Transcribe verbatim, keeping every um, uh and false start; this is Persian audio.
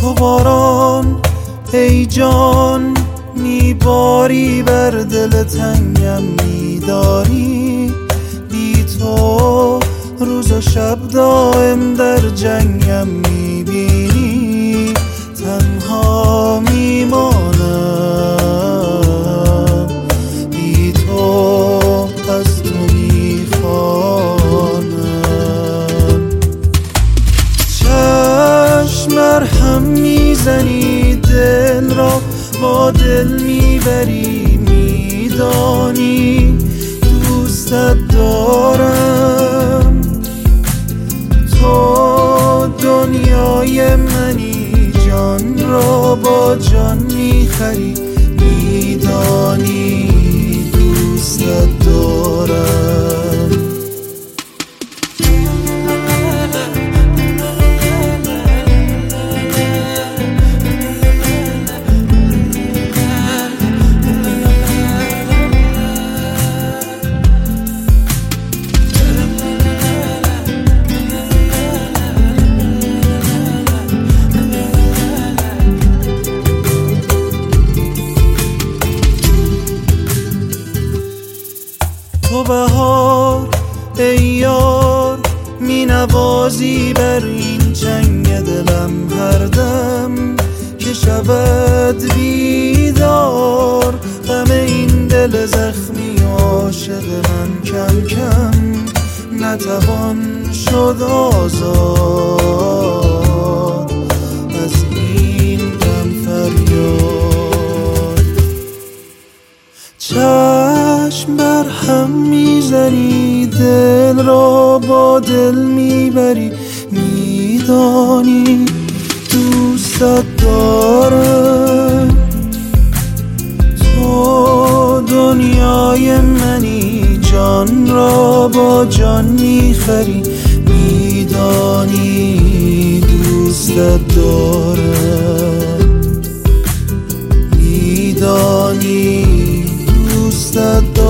تو باران ای جان میباری بر دل تنگم، میداری بی تو روز و شب دائم در جنگم، میبینی تنها میمانم، بی تو از تو میخوانم. چشم مرهم میزنی دل را با دل میبری، میدانی دوستت دارم، تو دنیای منی، جان را با جان میخری، میدانی دوستت دارم. تو بهار ای یار می نوازی بر این چنگ دلم، هر دم که شود بیدار غم این دل زخمی عاشق من کم کم نتوان شد آزاد از این غم فریاد. چشم بر هم میزنی دل را با دل میبری، میدانی دوستت دارم، تو دنیای منی، جان را با جان میخری، میدانی دوستت دارم، میدانی دوستت دارم.